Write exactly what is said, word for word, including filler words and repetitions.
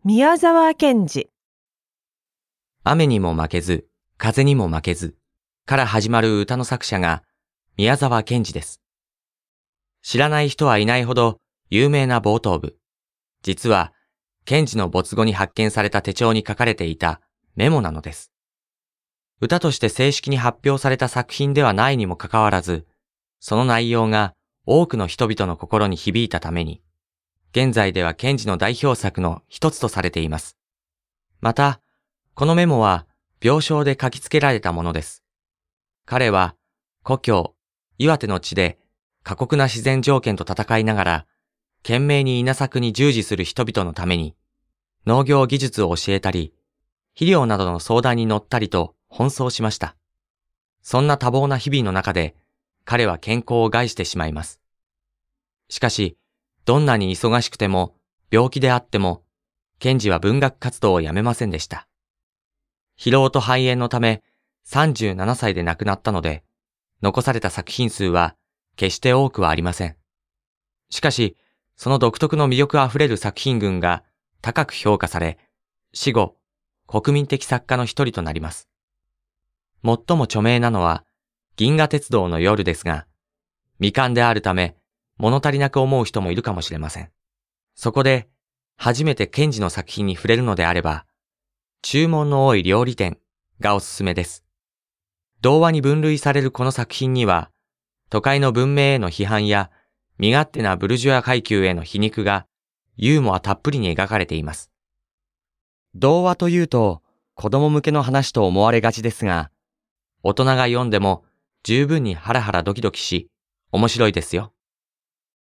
宮沢賢治。 雨にも負けず、風にも負けずから始まる歌の作者が宮沢賢治です。知らない人はいないほど有名な冒頭部。実は、賢治の没後に発見された手帳に書かれていたメモなのです。歌として正式に発表された作品ではないにもかかわらず、その内容が多くの人々の心に響いたために、現在では賢治の代表作の一つとされています。また、このメモは病床で書きつけられたものです。彼は故郷、岩手の地で過酷な自然条件と戦いながら、懸命に稲作に従事する人々のために、農業技術を教えたり、肥料などの相談に乗ったりと奔走しました。そんな多忙な日々の中で、彼は健康を害してしまいます。しかし、どんなに忙しくても、病気であっても、賢治は文学活動をやめませんでした。疲労と肺炎のため、さんじゅうななさいで亡くなったので、残された作品数は決して多くはありません。しかし、その独特の魅力あふれる作品群が高く評価され、死後、国民的作家の一人となります。最も著名なのは、銀河鉄道の夜ですが、未完であるため、物足りなく思う人もいるかもしれません。そこで、初めて賢治の作品に触れるのであれば、注文の多い料理店がおすすめです。童話に分類されるこの作品には、都会の文明への批判や、身勝手なブルジュア階級への皮肉が、ユーモアたっぷりに描かれています。童話というと、子供向けの話と思われがちですが、大人が読んでも十分にハラハラドキドキし、面白いですよ。